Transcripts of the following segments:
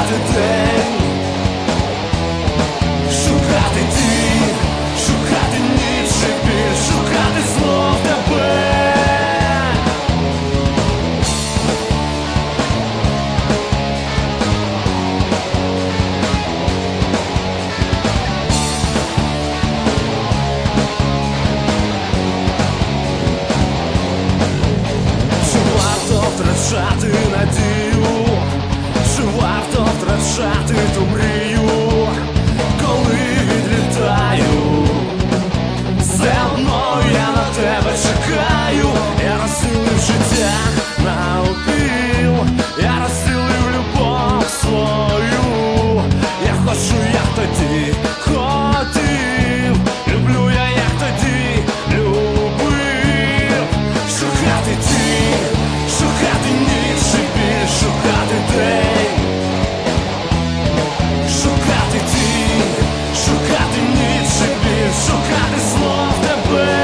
шукати день, шукати дім, шукати ніч і біль, шукати знов тебе. Чи варто втрачати надію? Чи варто втрачати ту мрію, коли відлітаю? Все одно я на тебе чекаю. Я розцілив життя навпіл, я розцілив любов свою. Я хочу, як тоді хотів, люблю я, як тоді любив. Шукати дім, шукати ніч і біль, шукати день, шукати дім, шукати ніч і біль, шукати знов тебе.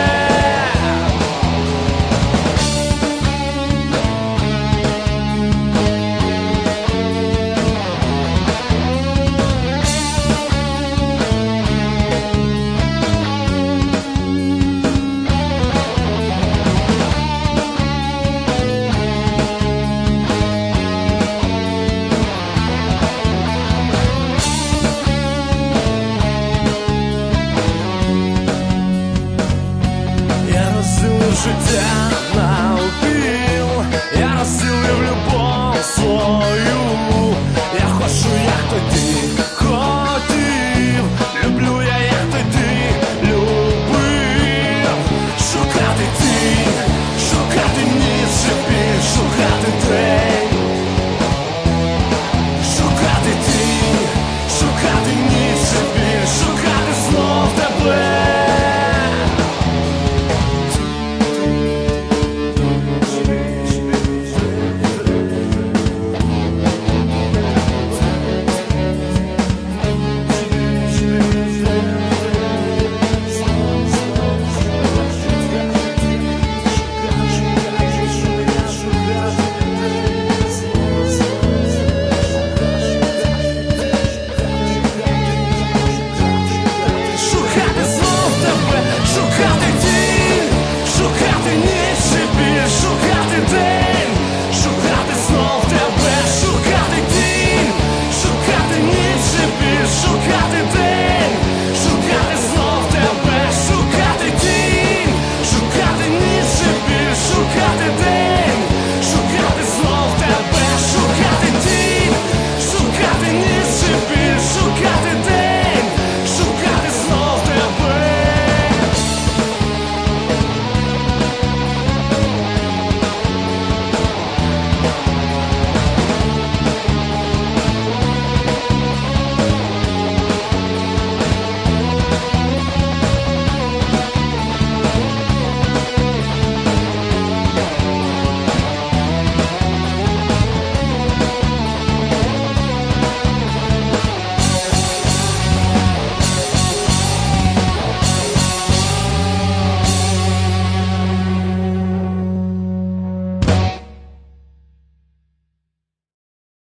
Я розцілив життя навпіл, я розцілив любов свою. Я хочу, як тоді